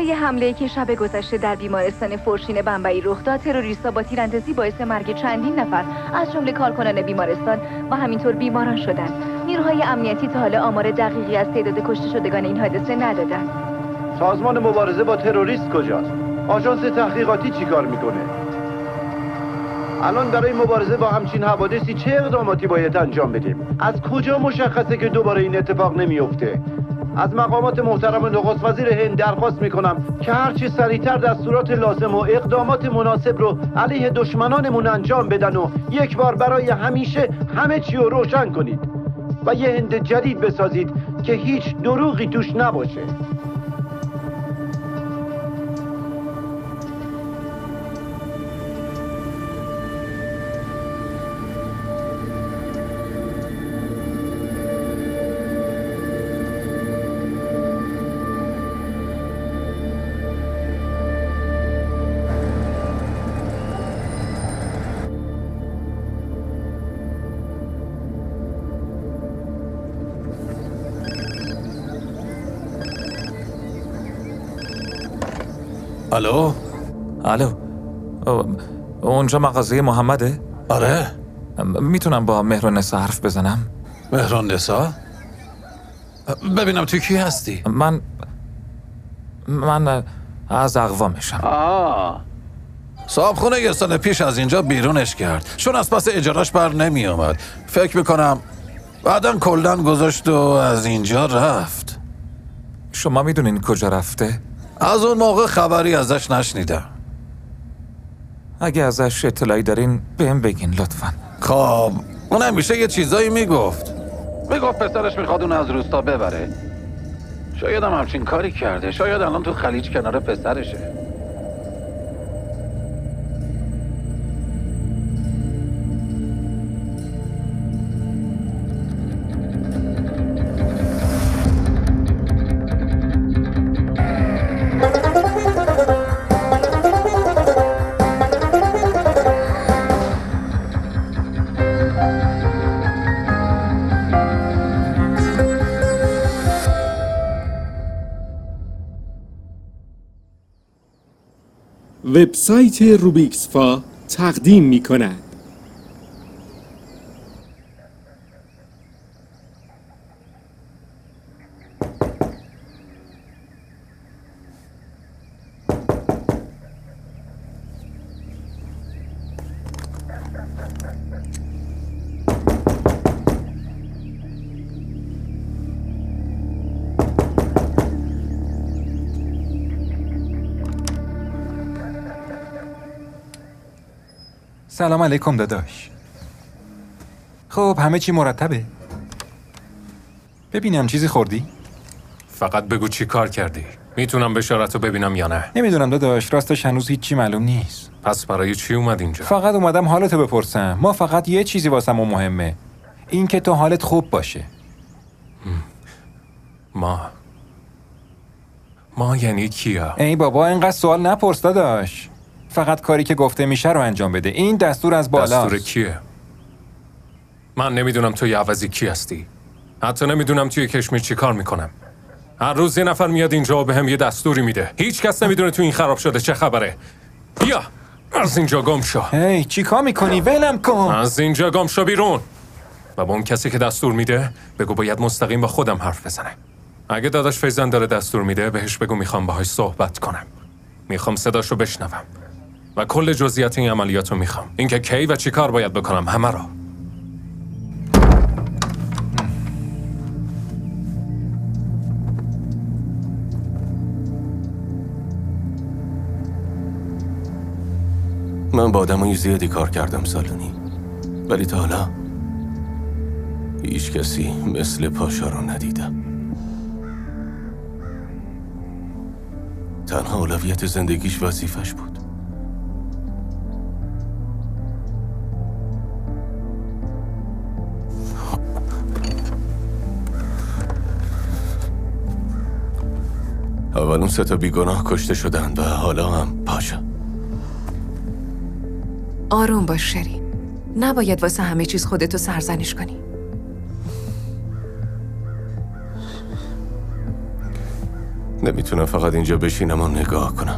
طی حمله‌ای که شب گذشته در بیمارستان فورشین بمبئی رخ داد، تروریست‌ها با تیراندازی باعث مرگ چندین نفر از جمله کارکنان بیمارستان و همینطور بیماران شدند. نیروهای امنیتی تا حالا آمار دقیقی از تعداد کشته شدگان این حادثه ندادند. سازمان مبارزه با تروریست کجاست؟ آژانس تحقیقاتی چیکار میکنه؟ الان برای مبارزه با همچین حوادثی چه اقداماتی باید انجام بدیم؟ از کجا مشخصه که دوباره این اتفاق نمیفته؟ از مقامات محترم نخست وزیر هند درخواست میکنم که هرچی سریعتر دستورات لازم و اقدامات مناسب رو علیه دشمنانمون انجام بدن و یک بار برای همیشه همه چی رو روشن کنید و یه هند جدید بسازید که هیچ دروغی توش نباشه. الو؟ الو، اونجا مغازه محمده؟ آره؟ میتونم با مهرونسا حرف بزنم؟ مهرونسا؟ ببینم تو کی هستی؟ من از اقوامشم. صاحبخونه یه سال پیش از اینجا بیرونش کرد چون از پس اجارش بر نمی اومد. فکر میکنم بعدن کلن گذاشت و از اینجا رفت. شما میدونین کجا رفته؟ از اون موقع خبری ازش نشنیدم. اگه ازش اطلاعی دارین بهم بگین لطفاً. خب اون همیشه یه چیزایی میگفت پسرش میخواد اون از روستا ببره. شاید هم همچین کاری کرده. شاید الان تو خلیج کنار پسرشه. وبسایت روبیکسفا تقدیم می‌کند. سلام علیکم داداش. خب همه چی مرتبه؟ ببینم چیزی خوردی؟ فقط بگو چی کار کردی. میتونم بشارتو ببینم یا نه؟ نمیدونم داداش، راستش هنوز هیچی معلوم نیست. پس برای چی اومد اینجا؟ فقط اومدم حالتو بپرسم. ما فقط یه چیزی واسمون مهمه، این که تو حالت خوب باشه. ما یعنی کیا؟ ای بابا اینقدر سوال نپرس داداش. فقط کاری که گفته میشه رو انجام بده. این دستور از بالاست. دستور کیه؟ من نمیدونم توی عوضی کی هستی. حتی نمیدونم توی کشمیر چی کار میکنم. هر روز یه نفر میاد اینجا و بهم یه دستوری میده. هیچ کس نمیدونه تو این خراب شده چه خبره. بیا از اینجا گم شو. هی چی کار میکنی؟ ولم کن. از اینجا گم شو بیرون. و با اون کسی که دستور میده بگو باید مستقیم با خودم حرف بزنه. اگه داداش فیضان داره دستور میده بهش بگو میخوام باهاش صحبت کنم. میخوام صداشو بشنوم. و کل جزئیات این عملیاتو میخوام. اینکه کی و چی کار باید بکنم همه رو. من با آدمای زیادی کار کردم سالونی، ولی تا حالا هیچ کسی مثل پاشا رو ندیدم. تنها اولویت زندگیش وظیفش بود. اول اون 3 بیگناه کشته شدن و حالا هم پاشا. آروم باش شرین. نباید واسه همه چیز خودتو سرزنش کنی. نمیتونم فقط اینجا بشینم و نگاه کنم.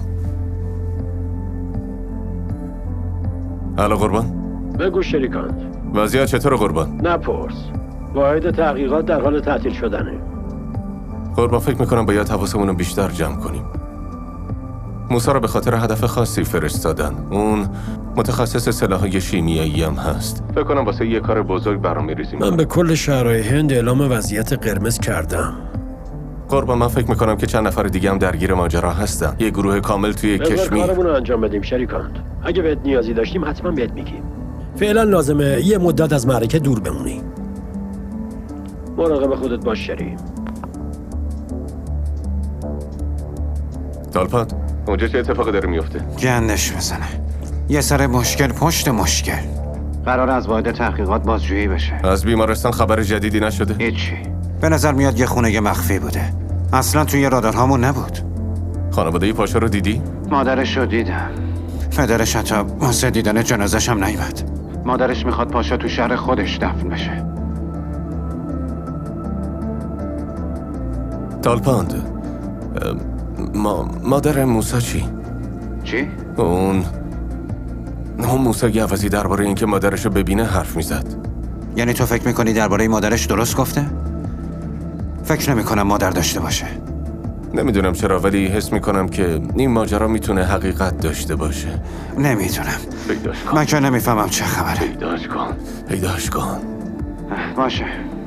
الو قربان، بگو شریکانت. وضعیت چطور قربان؟ نپرس. واحد تحقیقات در حال تعطیل شدنه. قربان فکر میکنم باید حواسمون رو بیشتر جمع کنیم. موسی رو به خاطر هدف خاصی فرستادن. اون متخصص سلاح‌های شیمیایی هم هست. فکر کنم واسه یه کار بزرگ برنامه‌ریزی می‌کنه. من به کل شهرهای هند اعلام وضعیت قرمز کردم. قربان من فکر میکنم که چند نفر دیگه هم درگیر ماجرا هستن. یه گروه کامل توی بذار کشمیر. کارمون رو انجام بدیم شریکانت. اگه بهت نیازی داشتیم حتما بهت میگیم. فعلا لازمه یه مدت از معرکه دور بمونی. مراقب خودت باش شری. تالپات اونجا چه اتفاقی داره میفته؟ گندش بزنه. یه سر مشکل پشت مشکل. قرار از واحد تحقیقات بازجویی بشه. از بیمارستان خبر جدیدی نشده؟ هیچی. به نظر میاد یه خونه مخفی بوده. اصلا توی رادارهامون نبود. خانواده پاشا رو دیدی؟ مادرش رو دیدم. پدرش حتی واسه دیدن جنازش هم نیومد. مادرش میخواد پاشا تو شهر خودش دفن بشه. تالپاند، مادر موسی چی؟ اون موسی گوزی درباره اینکه مادرش رو ببینه حرف میزد. یعنی تو فکر میکنی درباره مادرش درست گفته؟ فکر نمیکنم مادر داشته باشه. نمیدونم چرا ولی حس میکنم که این ماجرا میتونه حقیقت داشته باشه. نمیدونم. پیداش کن. من که نمیفهمم چه خبره. پیداش کن. باشه.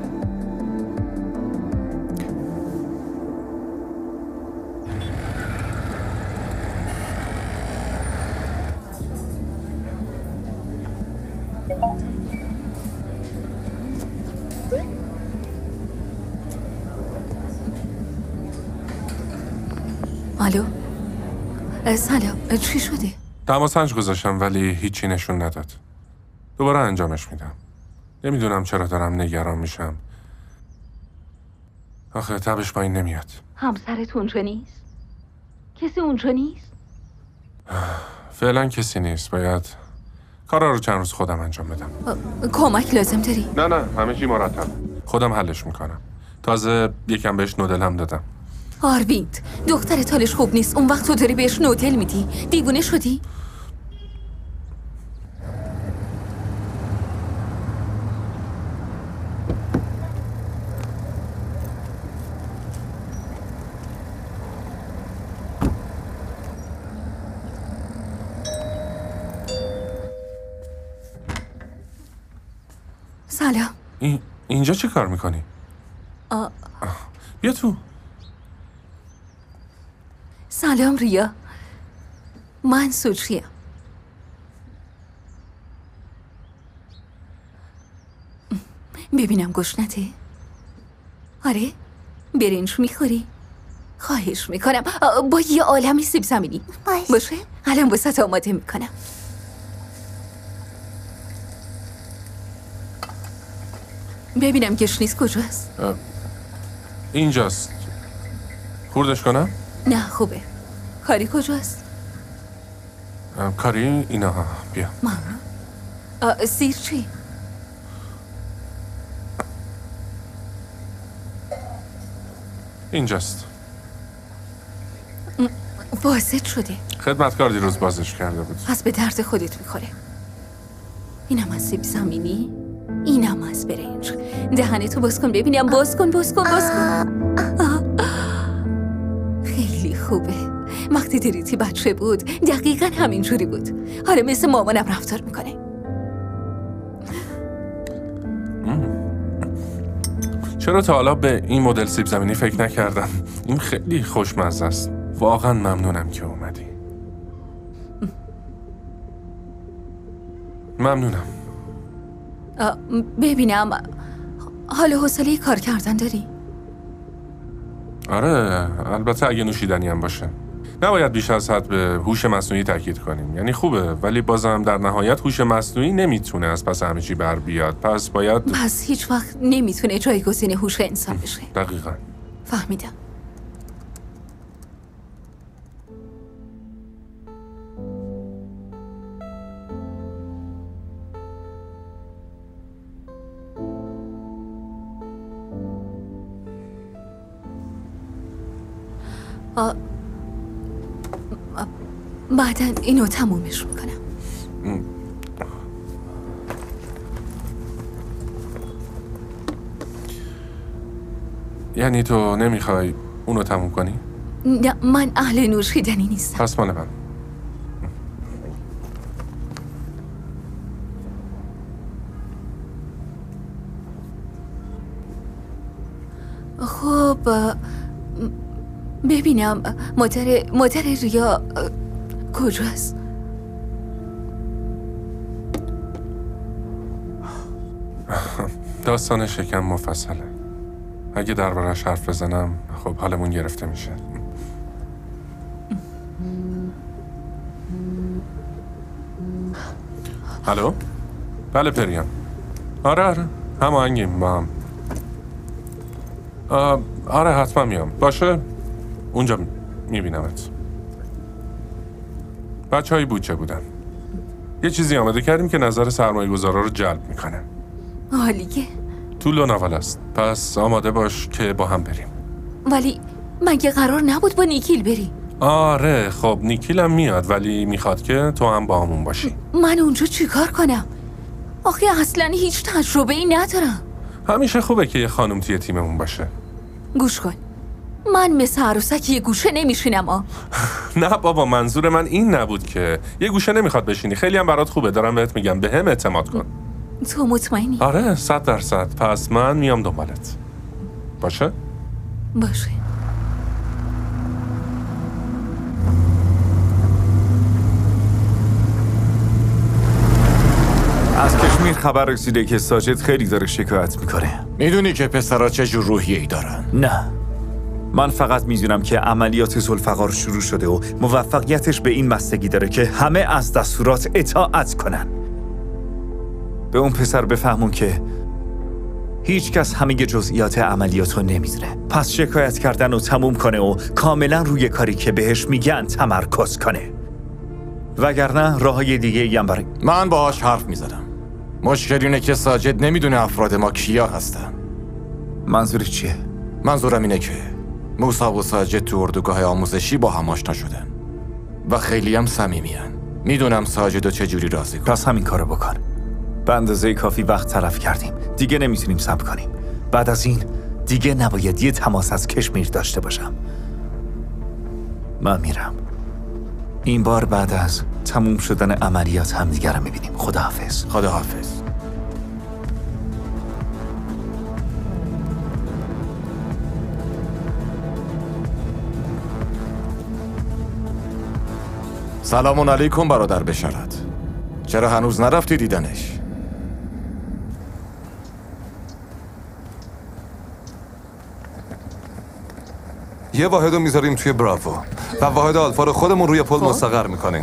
الو سلام، چی شده؟ دماسنج گذاشتم ولی هیچی نشون نداد. دوباره انجامش میدم. نمیدونم چرا دارم نگران میشم. آخه تبش پایین نمیاد. همسرت اونجا نیست؟ کسی اونجا نیست؟ فعلا کسی نیست. باید کارا رو چند روز خودم انجام بدم. کمک لازم داری؟ نه همه چی مرتب. خودم حلش میکنم. تازه یکم بهش نودل هم دادم. آرویند، دخترت حالش خوب نیست. اون وقت تو داری بهش نودل میدی؟ دیوونه شدی؟ سلام. اینجا چه کار میکنی؟ بیا تو. سلام ریا، من سوچیم. ببینم گشنته؟ آره؟ برنج میخوری؟ خواهش میکنم با یه عالمی سیب زمینی باشه؟ الان واسه آماده میکنم. ببینم گشنیز کجاست؟ اینجاست. خوردش کنم؟ نه خوبه. کاری کجاست؟ کاری اینا. بیا. ممنون. سیر چی؟ اینجاست. واسط شده. خدمتکار دیروز بازش کرده بود. پس به درد خودت میخوره. اینم از سیب زمینی، اینم از برنج. دهنتو باز کن ببینم. باز کن. خیلی خوبه. وقتی دریتی بچه بود دقیقا همینجوری بود. آره مثل مامانم رفتار میکنه. چرا تا حالا به این مدل سیب زمینی فکر نکردم؟ این خیلی خوشمزه است. واقعا ممنونم که اومدی. ممنونم. ببینم حال حوصله کار کردن داری؟ آره البته اگه نوشیدنی هم باشه. نباید بیش از حد به هوش مصنوعی تاکید کنیم. یعنی خوبه ولی بازم در نهایت هوش مصنوعی نمیتونه از پس همه چی بر بیاد. پس هیچ وقت نمیتونه جایگزین هوش انسان بشه. دقیقاً. فهمیدم. بعدن اینو تمومش میکنم. یعنی تو نمیخوای اونو تموم کنی؟ نه، من اهل نوشیدنی نیستم. پس مال من. خب ببینم مادر ریا کجاست؟ داستان شکم مفصله. اگه دربارش حرف بزنم خب حالمون گرفته میشه. الو؟ بله پریان. آره هماهنگیم با هم. آره حتما میام. باشه اونجا میبینمت. بچه های بودجه بودن. یه چیزی آماده کردیم که نظر سرمایه گذارا رو جلب میکنه. حالیه. تو لوناوال است. پس آماده باش که با هم بریم. ولی مگه قرار نبود با نیکیل بری؟ آره خب نیکیل هم میاد ولی میخواد که تو هم با همون باشی. من اونجا چیکار کنم؟ آخه اصلا هیچ تجربه ای ندارم. همیشه خوبه که یه خانم توی تیممون باشه. گوش کن، من مثل عروسک یه گوشه نمیشینم. نه بابا منظور من این نبود که یه گوشه نمیخواد بشینی. خیلی هم برات خوبه. دارم بهت میگم به هم اعتماد کن. تو مطمئنی؟ آره 100%. پس من میام دنبالت. باشه؟ باشه. از کشمیر خبر رسیده که ساجد خیلی داره شکایت میکنه. میدونی که پسرها چه جور روحیه‌ای دارن؟ نه، من فقط میدونم که عملیات ذوالفقار شروع شده و موفقیتش به این بستگی داره که همه از دستورات اطاعت کنن. به اون پسر بفهمون که هیچ کس همه جزئیات عملیات رو نمیدونه. پس شکایت کردن رو تموم کنه و کاملا روی کاری که بهش میگن تمرکز کنه. وگرنه راههای دیگه هم برای من باهاش حرف میزدم. مشکل اینه که ساجد نمیدونه افراد ما کیا هستن. منظور چیه؟ منظورم اینه که موسی و ساجد تو اردوگاه آموزشی با هم آشنا شدن و خیلی هم صمیمیان. میدونم ساجدو چجوری راضی کنم. پس همین کارو بکن. به اندازه کافی وقت تلف کردیم. دیگه نمیتونیم صبر کنیم. بعد از این دیگه نباید یه تماس از کشمیر داشته باشم. من میرم. این بار بعد از تموم شدن عملیات همدیگه رو میبینیم. خداحافظ. خداحافظ. سلام علیکم برادر بشارت. چرا هنوز نرفتی دیدنش؟ یه واحد رو میذاریم توی براوو و واحد آلفا رو خودمون روی پل مستقر میکنیم.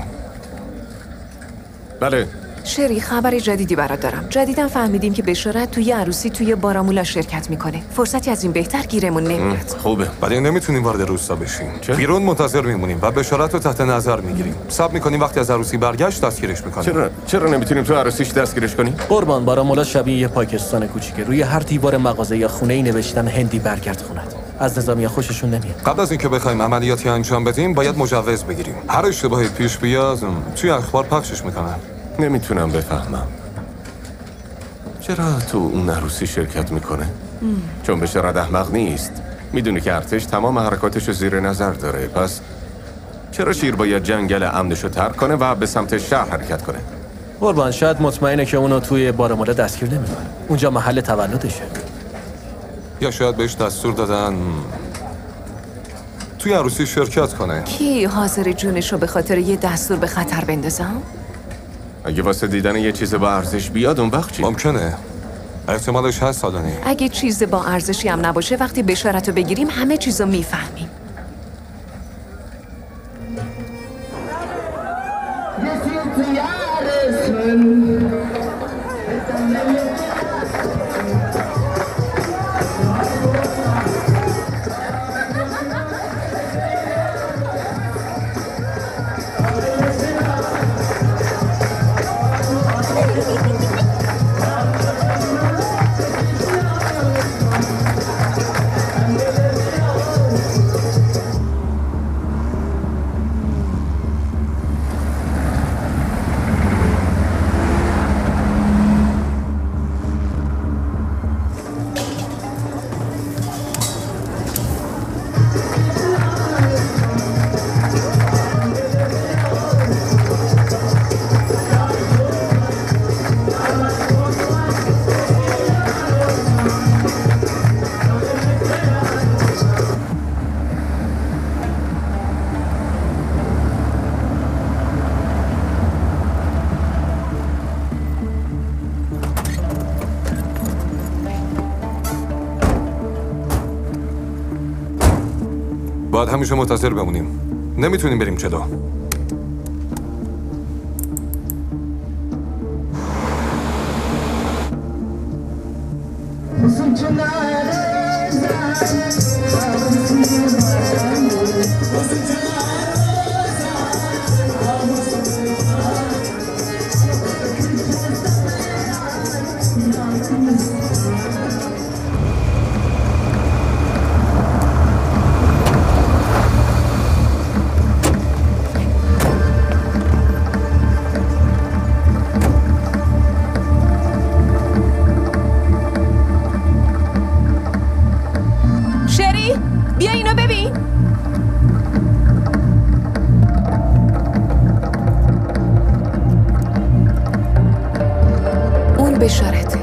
بله. شری، خبر جدیدی برات دارم. جدیداً فهمیدیم که بشارت توی عروسی توی بارامولا شرکت میکنه. فرصتی از این بهتر گیرمون نمیاد. خوبه. ولی نمیتونیم وارد روستا بشیم. بیرون منتظر میمونیم و بشارت رو تحت نظر میگیریم. صبر میکنیم وقتی از عروسی برگشت دستگیرش میکنیم. چرا نمیتونیم تو عروسیش دستگیرش کنیم؟ قربان، بارامولا شبیه یه پاکستان کوچیکه. روی هر دیوار مغازه یا خونه‌ای نوشتن هندی برگرد خونت. از نظامیه خوششون نمیاد. قبل از اینکه بخوایم عملیاتی انجام بدیم باید مجوز بگیریم. هر اشتباهی پیش بیاد توی اخبار پخشش میکنن. نمیتونم بفهمم چرا تو اون عروسی شرکت میکنه؟ چون بشارت احمق نیست. میدونه که ارتش تمام حرکاتشو زیر نظر داره. پس چرا شیر باید جنگل امنشو ترک کنه و به سمت شهر حرکت کنه؟ قربان، شاید مطمئنه که اونو توی بارامولا دستگیر نمیکنه. اونجا محل تولدشه. یا شاید بهش دستور دادن توی عروسی شرکت کنه. کی حاضر جونشو به خاطر یه دستور به خطر بندازم؟ اگه واسه دیدن یه چیز با ارزش بیاد اون وقت چی؟ ممکنه. احتمالش هست سالانی. اگه چیز با ارزشی هم نباشه وقتی بشارتو بگیریم همه چیزو میفهمیم. باید همیشه منتظر بمونیم. نمیتونیم بریم جلو. شری بیا اینو ببین. اون بشارته.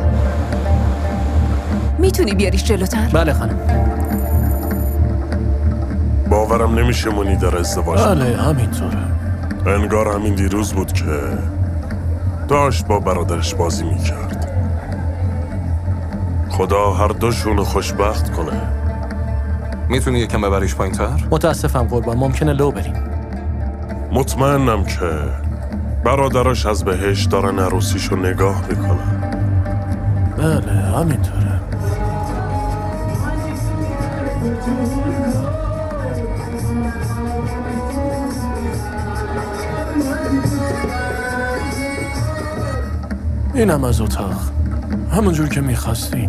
میتونی بیاریش جلوتر؟ بله خانم. باورم نمیشه مونی داره ازدواج بله همینطوره. انگار همین دیروز بود که داشت با برادرش بازی میکرد. خدا هر دوشونو خوشبخت کنه. میتونی یکم ببریش پایین تر؟ متاسفم قربان، ممکنه لو بریم. مطمئنم که برادراش از بهش دارن عروسیشو نگاه میکنن. بله همینطوره. اینم از اتاق، همونجور که میخواستین.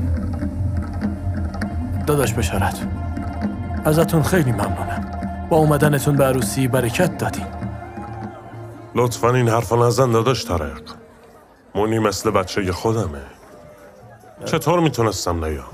داداش بشارت، ازتون خیلی ممنونم. با اومدنتون به عروسی برکت دادین. لطفاً این حرفا نزن داداش طارق. مونی مثل بچه خودمه. چطور میتونستم نیام؟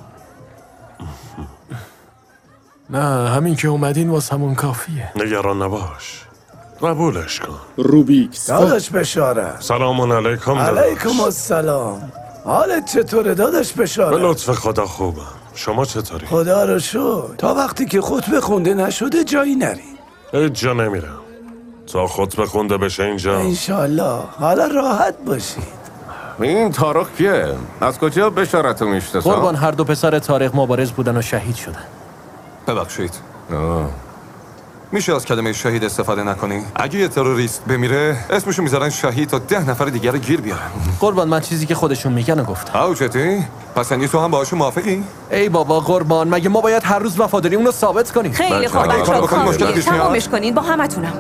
نه همین که اومدین واسه همون کافیه. نگران نباش، قبولش کن. روبیکس داداش بشارت. سلام علیکم داداش. علیکم السلام. حالت چطوره داداش بشارت؟ به لطف خدا خوبم. شما چطوری؟ خدا رو شکر. تا وقتی که خطبه خونده نشده جایی نری. هیچ جا نمیرم تا خطبه خونده بشه اینجا. انشالله. حالا راحت باشید. این طارق کیه؟ از کجا بشارتو میشناسم؟ قربان هر دو پسر طارق مبارز بودن و شهید شدن. ببخشید. میشه از کلمه شهید استفاده نکنی؟ اگه یه تروریست بمیره اسمشو میذارن شهید تا 10 نفر دیگر رو گیر بیارن. قربان من چیزی که خودشون میگن گفتم. اوچتی؟ پس یعنی تو هم باهاشون موافقی؟ ای بابا قربان، مگه ما باید هر روز وفاداریمون رو ثابت کنیم؟ خیلی خوب بچه‌ها کافیه. تمامش کنین با همتونم.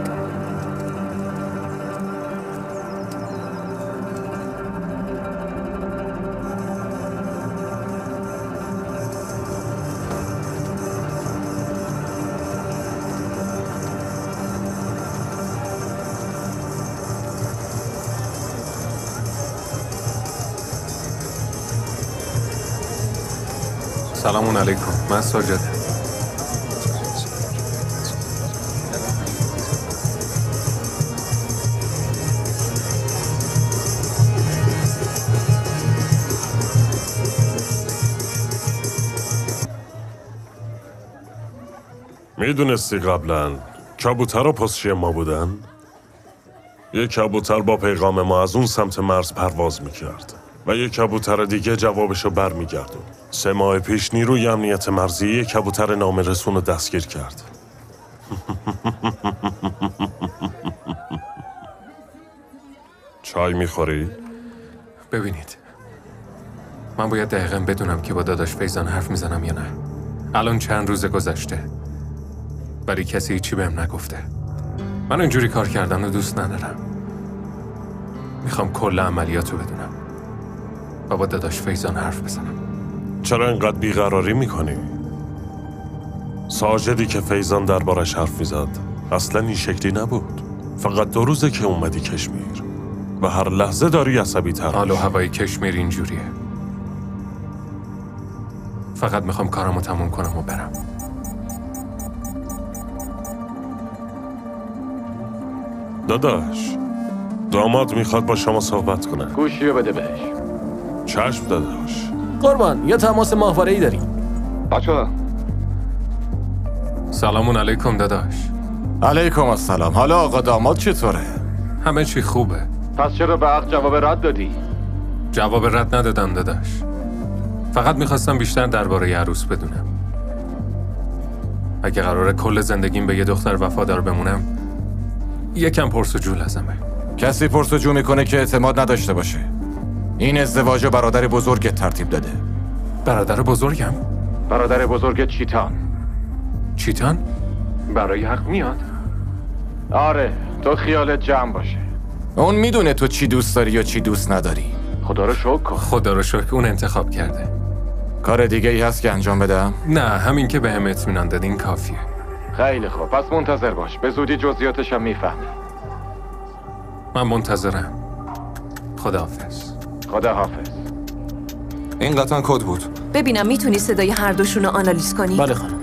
سلام علیکم. من ساجده. میدونستی قبلا کبوتر و پستچی ما بودن؟ یک کبوتر با پیغام ما از اون سمت مرز پرواز میکرد و یک کبوتر دیگه جوابشو بر میگردون. 3 ماه پیش نیروی امنیت مرزی یک کبوتر نامرسون رو دستگیر کرد. چای میخوری؟ ببینید، من باید دقیقاً بدونم که با داداش فیضان حرف میزنم یا نه. الان چند روز گذشته ولی کسی هیچی بهم نگفته. من اینجوری کار کردن رو دوست ندارم. میخوام کل عملیاتو بدونم و با داداش فیضان حرف بزنم. چرا اینقدر بیقراری میکنی؟ ساجدی که فیضان دربارش حرف میزد اصلا این شکلی نبود. فقط 2 روزه که اومدی کشمیر و هر لحظه داری عصبی تر. حال و هوای کشمیر اینجوریه. فقط میخوام کارمو تموم کنم و برم. داداش، داماد میخواد با شما صحبت کنه. گوشیو بده بهش. چشم داداش. قربان یه تماس ماهواره‌ای داریم. بچه‌ها سلام علیکم داداش. علیکم السلام. حالا آقا داماد چطوره؟ همه چی خوبه. پس چرا به عقد جواب رد دادی؟ جواب رد ندادم داداش. فقط میخواستم بیشتر درباره عروس بدونم. اگه قراره کل زندگیم به یه دختر وفادار بمونم، یکم پرسجو لازمه. کسی پرسجو میکنه که اعتماد نداشته باشه. این ازدواج برادر بزرگت ترتیب داده. برادر بزرگم؟ برادر بزرگت چیتان. چیتان؟ برای حق میاد؟ آره، تو خیالت جمع باشه. اون میدونه تو چی دوست داری یا چی دوست نداری. خدا رو شکر کن. خدا رو شکر اون انتخاب کرده. کار دیگه ای هست که انجام بدم؟ نه، همین که بهم اطمینان دادین کافیه. خیلی خوب، پس منتظر باش. به زودی جزئیاتش هم میفهمی. من منتظرم. خداحافظ. خداحافظ. این قطعا کد بود. ببینم میتونی صدای هر دوشون رو آنالیز کنی؟ بله خانم.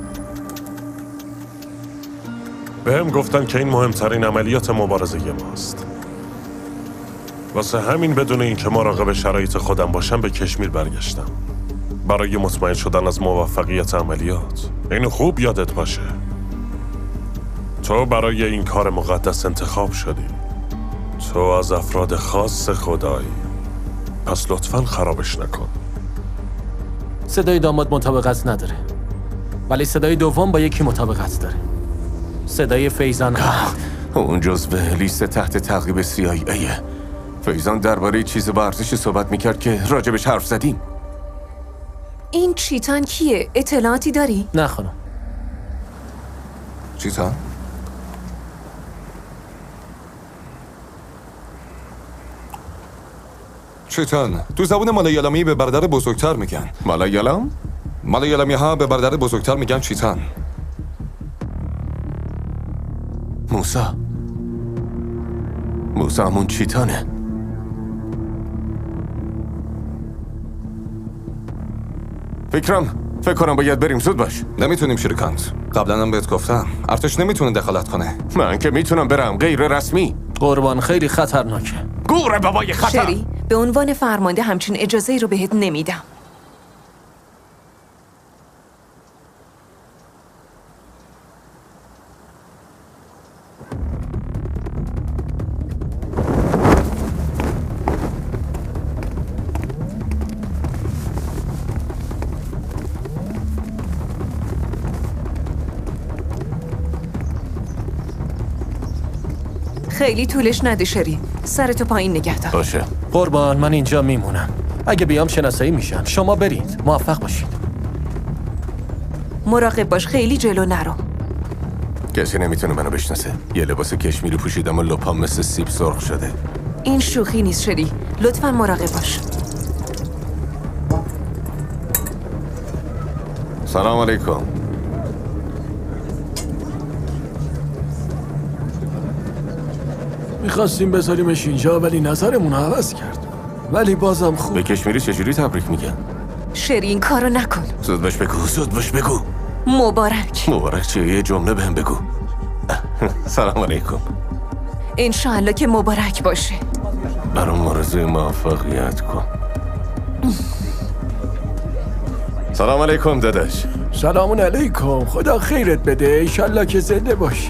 بهم گفتن که این مهمترین عملیات مبارزه ماست. واسه همین بدون اینکه مراقب شرایط خودم باشم به کشمیر برگشتم. برای مطمئن شدن از موفقیت عملیات. اینو خوب یادت باشه. تو برای این کار مقدس انتخاب شدی. تو از افراد خاص خدایی. پس لطفاً خرابش نکن. صدای داماد مطابقت نداره، ولی صدای دوم با یکی مطابقت داره. صدای فیضان. اون جزو لیست تحت تعقیب CIA. فیضان درباره چیز با ارزشی صحبت میکرد که راجبش حرف زدیم. این چیتان کیه؟ اطلاعاتی داری؟ نه خانم. چیتان؟ چیتان تو زبون مالایالامی به برادر بزرگتر میگن. مالایالام؟ مالایالامی ها به برادر بزرگتر میگن چیتان. موسا همون چیتانه. فکر کنم باید بریم، زود باش. نمیتونیم شریکانت. قبلا هم بهت گفتم ارتش نمیتونه دخالت کنه. من که میتونم برم، غیر رسمی. قربان خیلی خطرناکه. گوره بابای خطر. شری، به عنوان فرمانده همچین اجازه رو بهت نمیدم. خیلی طولش نده شری. سرتو پایین نگه دار. باشه. قربان من اینجا میمونم. اگه بیام شناسایی میشم. شما برید. موفق باشید. مراقب باش، خیلی جلو نرو. کسی نمیتونه منو بشناسه. یه لباس کشمیری پوشیدم و لپام مثل سیب سرخ شده. این شوخی نیست شری. لطفاً مراقب باش. سلام علیکم. میخواستیم بذاریمش اینجا ولی نظرمون عوض کرد. ولی بازم خوب. به کشمیری چجوری تبریک میگن؟ شری این کارو نکن. زود باش بگو. مبارک چیه؟ یه جمله بهم بگو. سلام علیکم. انشاءالله که مبارک باشه. برام آرزوی موفقیت کن. سلام علیکم داداش. سلام علیکم. خدا خیرت بده. انشالله که زنده باشی.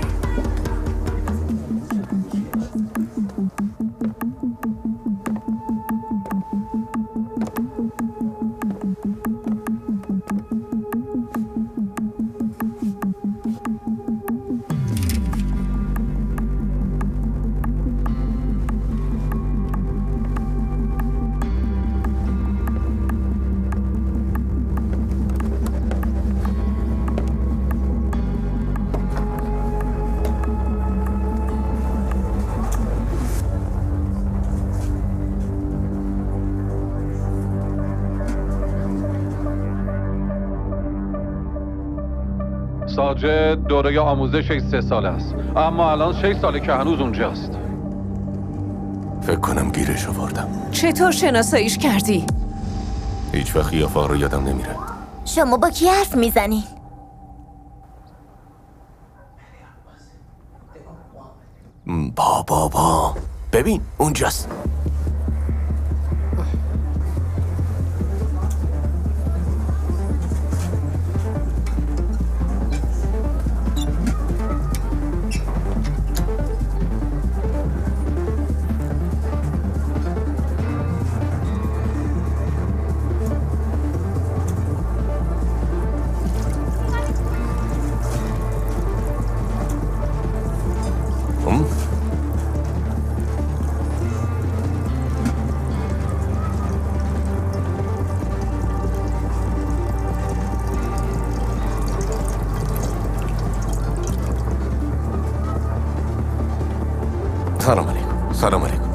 ساجد دوره آموزشش 3 سال است، اما الان 6 ساله که هنوز اونجاست. فکر کنم گیرش آوردم. چطور شناساییش کردی؟ هیچ وقت قیافه رو یادم نمیره. شما با کی حرف میزنی؟ بابا ببین اونجاست. سلام علیکم. سلام علیکم.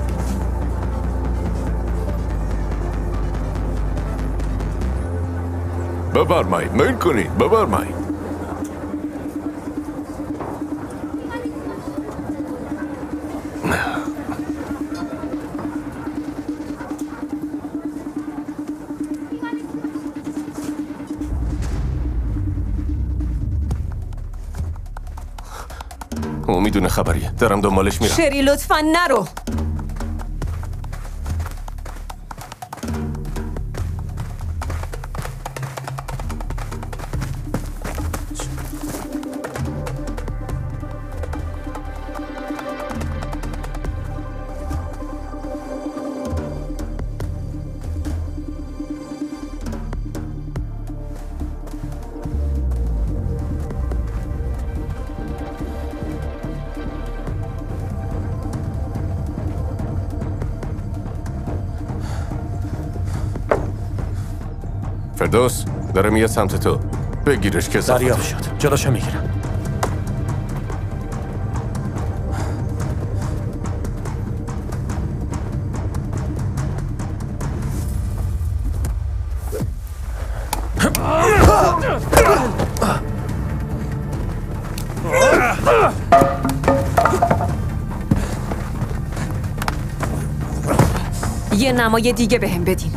ببرمایید، میل کنید، ببرمایید. او میدونه خبریه. دارم دنبالش میرم. شری لطفا نرو. فردوس داره میاد سمت تو. بگیرش که دریافت شد. جلوشو میگیرم. یه نمای دیگه بهم بدین.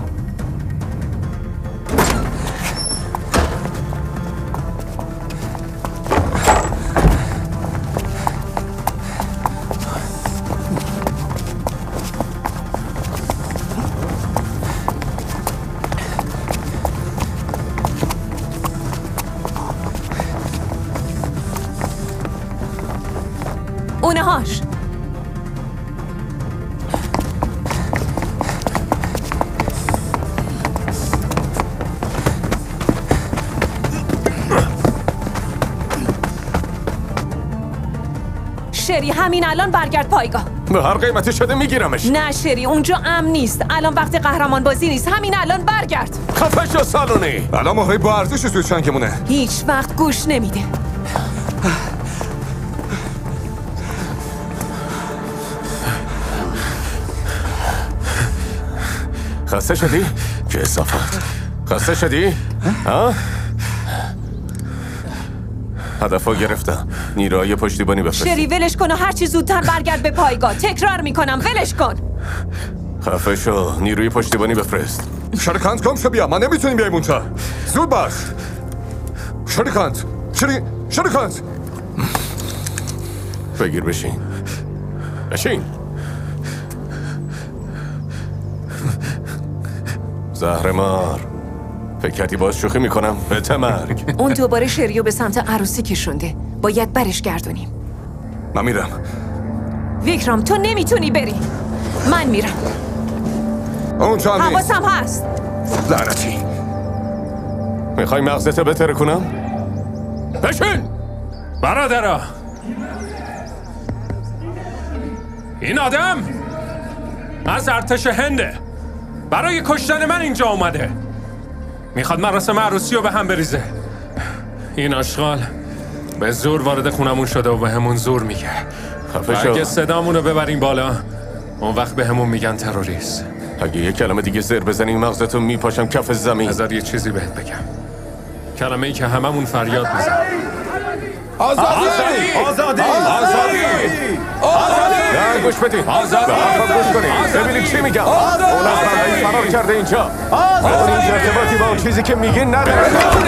اونهاش. شری همین الان برگرد پایگاه. به هر قیمتی شده میگیرمش. نه شری اونجا امن نیست. الان وقت قهرمان بازی نیست. همین الان برگرد. خفه شو سالونی. الان مهره با ارزش توی چنگمونه. هیچ وقت گوش نمیده. خسته شدی؟ کثافت. خسته شدی؟ ها؟ هدفو گرفتم. نیروهای پشتیبانی بفرست. شری ولش کن و هر چی زودتر برگرد به پایگاه. تکرار میکنم ولش کن. خفه شو. نیروی پشتیبانی بفرست. شریکانت کم شو بیا. ما نمیتونیم بیاییم اونجا. زود باش. شریکانت. شریکانت. بگیر بشین. بشین. زهرمار. فکر کردی باز شوخی میکنم؟ به مرگ. اون دوباره شریو به سمت عروسی کشونده. باید برش گردونیم. من میرم. ویکرام تو نمیتونی بری. من میرم. اونجا نیست. حواسم هست. لعنتی. میخوای مغزتو بتره کنم؟ بشین. برادرا، این آدم از ارتش هنده. برای کشتن من اینجا اومده. میخواد مراسم عروسی رو به هم بریزه. این آشغال به زور وارد خونمون شده و به همون زور میگه. اگه صدامون رو ببریم بالا اون وقت به همون میگن تروریست. اگه یه کلمه دیگه زر بزنی مغزتو میپاشم کف زمین. بذار یه چیزی بهت بگم. کلمه ای که هممون فریاد میزنیم. آزادی! آزادی! آزادی! نه گوش بدین. آزادی! گوش کنین. ببینید چی میگم. اون از بندهی فرار کرده اینجا. اون هیچ ارتباطی با اون چیزی که میگین نداره.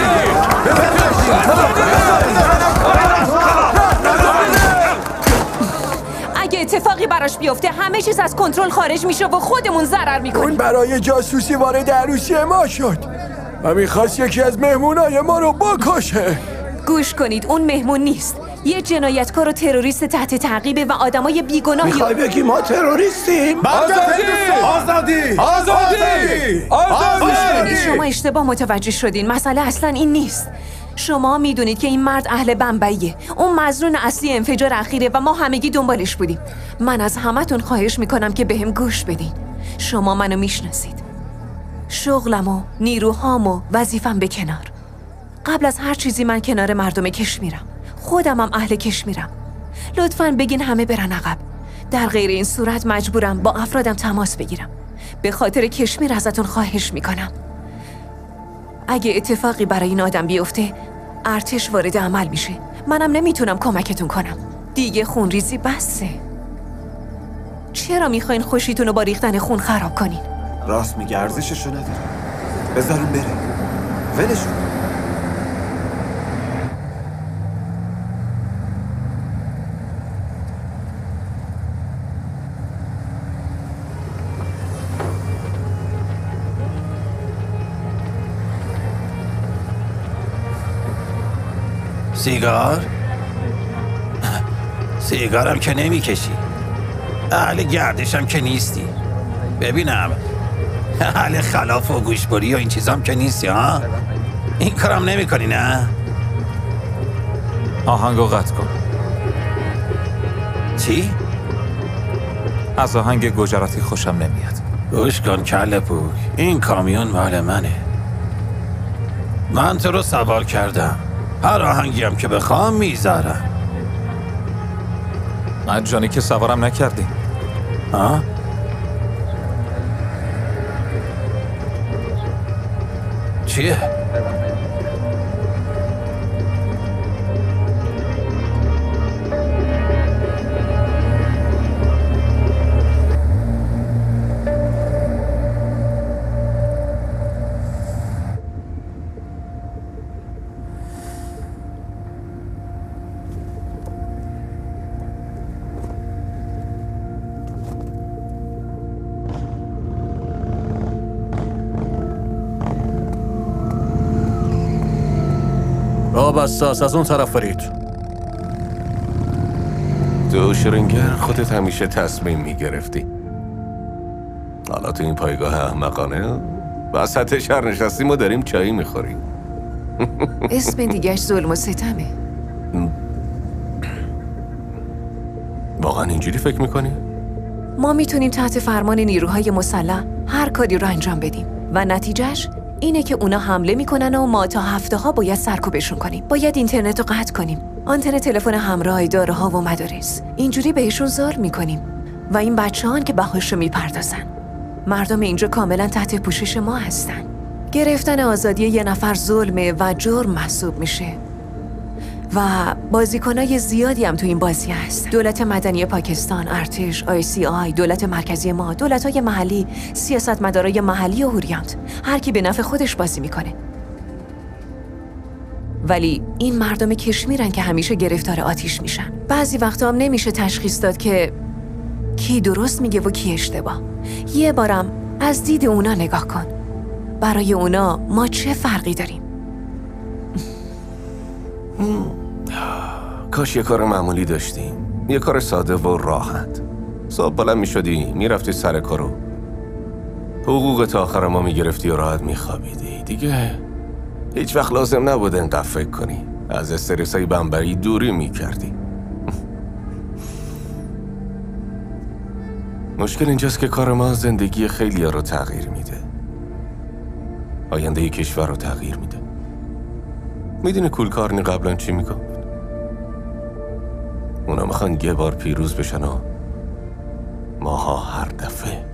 اگه اتفاقی براش بیفته همه چیز از کنترل خارج میشه و خودمون ضرر میکنیم. اون برای جاسوسی وارد عروسی ما شد و میخواست یکی از مهمونای ما رو بکشه. گوش کنید اون مهمون نیست. یه جنایتکار و تروریست تحت تعقیبه و آدمای بیگناهی. میخوای بگی ما تروریستیم؟ آزادی! آزادی! شما اشتباه متوجه شدین. مسئله اصلا این نیست. شما میدونید که این مرد اهل بمبئیه. اون مظنون اصلی انفجار اخیره و ما همگی دنبالش بودیم. من از همتون خواهش میکنم که بهم گوش بدین. شما منو میشناسید. شغلم و نیروهام و وظیفم به کنار. قبل از هر چیزی من کنار مردم کشمیرم. خودمم اهل کشمیرم. لطفاً بگین همه برن عقب. در غیر این صورت مجبورم با افرادم تماس بگیرم. به خاطر کشمیر ازتون خواهش میکنم. اگه اتفاقی برای این آدم بیفته، ارتش وارد عمل میشه. منم نمیتونم کمکتون کنم. دیگه خونریزی بسه. چرا میخواین خوشیتون رو با ریختن خون خراب کنین؟ راست میگه، ارزششو نداره. بذاریم بره. ولشون. سیگار؟ سیگارم که نمیکشی. اهل گردشم که نیستی. ببینم اهل خلاف و گوشبری و این چیزام که نیستی ها؟ این کارم نمی کنی نه؟ آهنگو قطع کن. چی؟ از آهنگ گجراتی خوشم نمیاد. گوش کن کله پوک، این کامیون مال منه. من تو رو سوار کردم. هر آهنگیم که بخوام میذارم. مجانی که سوارم نکردی. ها؟ چیه؟ راه بساس از اون طرف برید. تو شرینگر خودت همیشه تصمیم میگرفتی. حالا تو این پایگاه احمقانه وسط شهر نشستیم و داریم چایی میخوریم. اسم دیگهش ظلم و ستمه. واقعا اینجوری فکر میکنی؟ ما میتونیم تحت فرمان نیروهای مسلح هر کاری رو انجام بدیم و نتیجهش اینه که اونا حمله میکنن و ما تا هفته ها باید سرکوبشون کنیم. باید اینترنت رو قطع کنیم، آنتن تلفن همراه، اداره ها و مدارس. اینجوری بهشون ظلم میکنیم و این بچه‌هان که بهاش رو میپردازن. مردم اینجا کاملا تحت پوشش ما هستن. گرفتن آزادی یه نفر ظلمه و جرم محسوب میشه. و بازیکنای زیادی هم تو این بازی هست. دولت مدنی پاکستان، ارتش، ICI، دولت مرکزی ما، دولت‌های محلی، سیاستمدارای محلی و هوریانت. هر کی به نفع خودش بازی میکنه. ولی این مردم کشمیرن که همیشه گرفتار آتیش میشن. بعضی وقتا هم نمیشه تشخیص داد که کی درست میگه و کی اشتباه. یه بارم از دید اونا نگاه کن. برای اونا ما چه فرقی داریم؟ کاش یه کار معمولی داشتیم، یه کار ساده و راحت. صبح بلند میشدی میرفتی سر کارو، حقوق تا آخر ما میگرفتی و راحت میخوابیدی. دیگه هیچ وقت لازم نبود انقدر فکر کنی. از استرسای بمبئی دوری میکردی. مشکل اینجاست که کار ما زندگی خیلی‌ها رو تغییر میده، آینده کشور رو تغییر میده. میدونی کولکارنی قبلا چی میگفت؟ اونا میخوان یه بار پیروز بشن و ماها هر دفعه.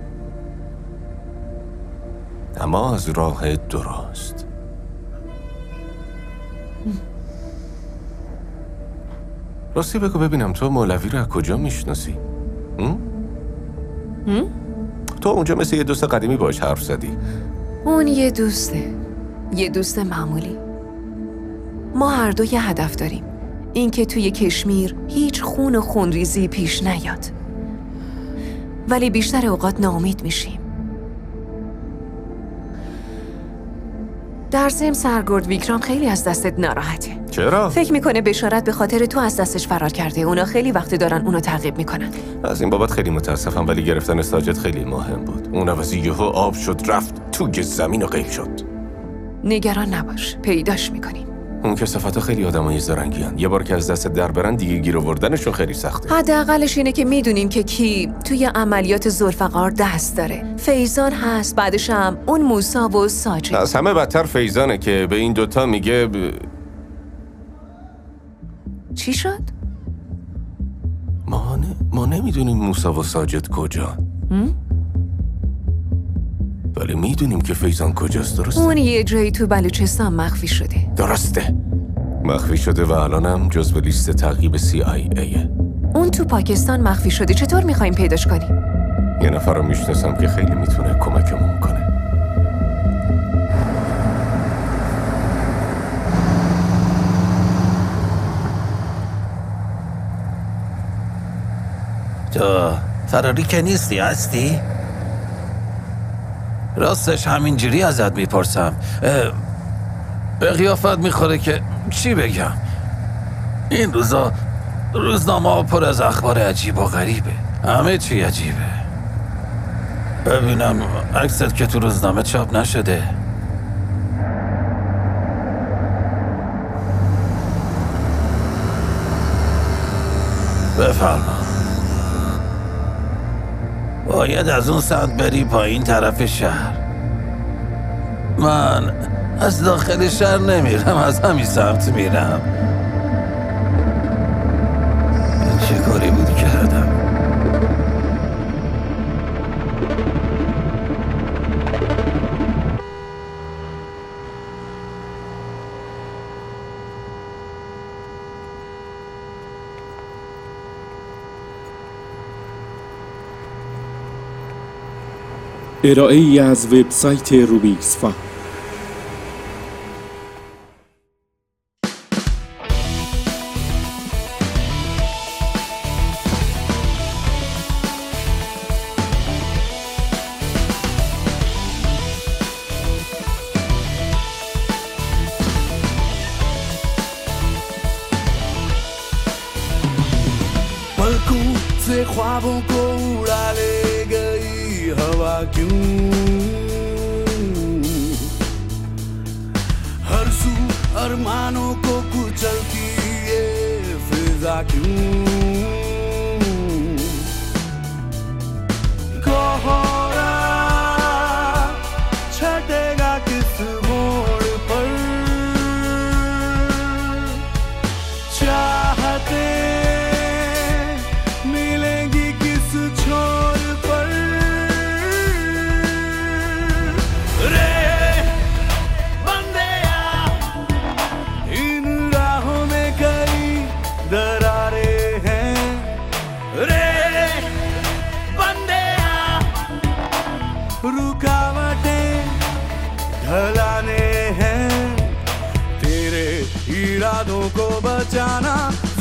اما از راه درست. راستی بگو ببینم تو مولوی رو از کجا میشناسی؟ تو اونجا مثل یه دوست قدیمی باش حرف زدی. اون یه دوسته، یه دوست معمولی. ما هر دو یه هدف داریم، اینکه توی کشمیر هیچ خون و خونریزی پیش نیاد. ولی بیشتر اوقات ناامید میشیم. در ضمن سرگرد ویکرام خیلی از دستت ناراحته. چرا؟ فکر میکنه بشارت به خاطر تو از دستش فرار کرده. اونا خیلی وقت دارن اونو تعقیب میکنن. از این بابت خیلی متاسفم، ولی گرفتن ساجد خیلی مهم بود. اون عوضی یهو آب شد رفت توی زمین و غیب شد. نگران نباش، پیداش میکنیم. اون کثافتا خیلی آدمای زرنگیان. یه بار که از دست در برن دیگه گیر آوردنشون خیلی سخته. حداقلش اینه که میدونیم که کی توی عملیات ذوالفقار دست داره. فیضان هست، بعدش هم اون موسی و ساجد. از همه بدتر فیضانه که به این دوتا میگه چی شد؟ ماهانه ما نمیدونیم موسی و ساجد کجا، ولی میدونیم که فیضان کجاست. درسته؟ اون یه جایی تو بلوچستان مخفی شده. درسته، مخفی شده و الانم جزو لیست تعقیب CIA. اون تو پاکستان مخفی شده. چطور میخوایم پیداش کنیم؟ یه نفر رو میشناسم که خیلی میتونه کمکمون کنه. تو فراری که نیستی هستی؟ راستش همینجوری ازت میپرسم. به قیافت میخوره که چی بگم. این روزا روزنامه پر از اخبار عجیب و غریبه. همه چی عجیبه. ببینم عکست که تو روزنامه چاپ نشده. بفرما. باید از اون سمت بری پایین طرف شهر. من از داخل شهر نمیرم، از همین سمت میرم. این چه کاری بود کردم؟ ارائه ای از وبسایت روبیکسفا. पलकों से ख्वाबों को उड़ा ले गई हवा क्यों, हर सू अरमानों को कुचलती ये फिजा क्यों, कोहरा छटेगा किस मोड़ पर, चाहते मिलेंगी किस छोर पर, रे बंदेया इन राहों में कई दरारें हैं, रे बंदेया रुकावटें ढलाने हैं, तेरे इरादों को बचाना